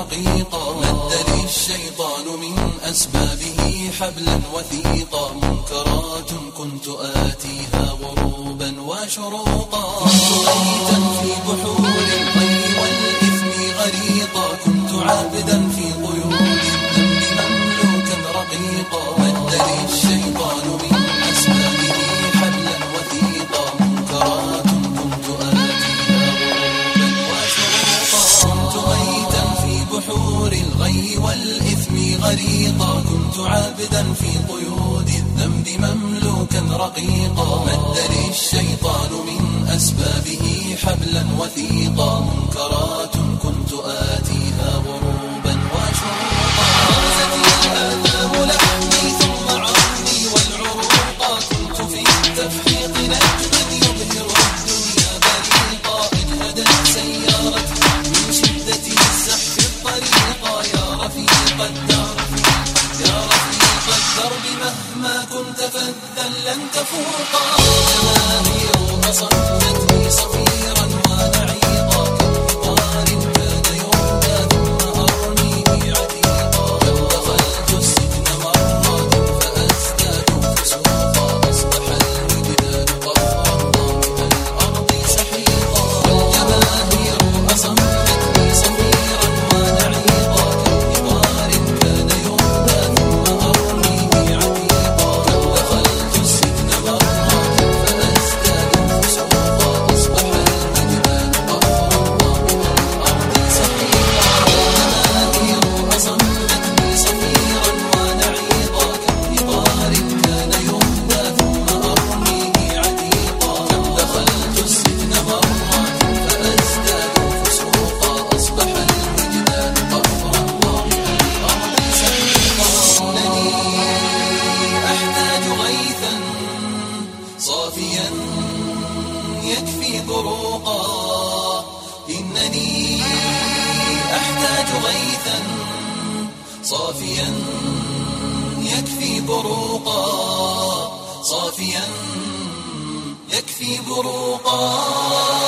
رقيقا مد لي الشيطان من أسبابه حبلا وثيقا منكرات كنت آتيها غروبا وشروقا كنت ميتا في بحور الغي والإثم غريقا كنت عابدا في قيود الذنب مملوكا رقيقا مد لي الشيطان من أسبابه حبلا وثيقا منكرات كنت آتيها غروبا وشروقا كنت ميتا في بحور الغي والإثم غريقا كنت عابدا في قيود الذنب مملوكا رقيقا مد لي الشيطان من أسبابه حبلا وثيقا منكرات كنت آتيها غروبا وشروقا غرزتي الآثام لحمي ثم عظمي والعروقا كنت في التفحيط نجما يبهر الدنيا بريقا اجهدت سيارتي من شدة الزحف الطريقا يا رفيق الدرب مهما كنت فذا لن تفوقا جماهير أصفتني صفيرا ونعيقا كالقطار كان يهدى ثم أرميه عتيقا لو دخلت السجن مرات فأزداد فسوقا أصبح الوجدان قفرا ضامن الأرض سحيقا والجماهير أصفتني صفيرا ونعيقا كالقطار كان يهدى ثم أرميه عتيقا لو دخلت السجن مرات فأزداد فسوقا أصبح الوجدان قفرا ضامن الأرض سحيقا والجماهير أصفتني صفيرا ونعيقا كالقطار كان يهدى ثم أرميه عتيقا لو دخلت السجن مرات فأزداد فسوقا أصبح الوجدان قفرا ضامن الأرض سحيقا إنني أحتاج غيثا صافيا يكفي بروقا إنني أحتاج غيثا صافيا يكفي بروقا صافيا يكفي بروقا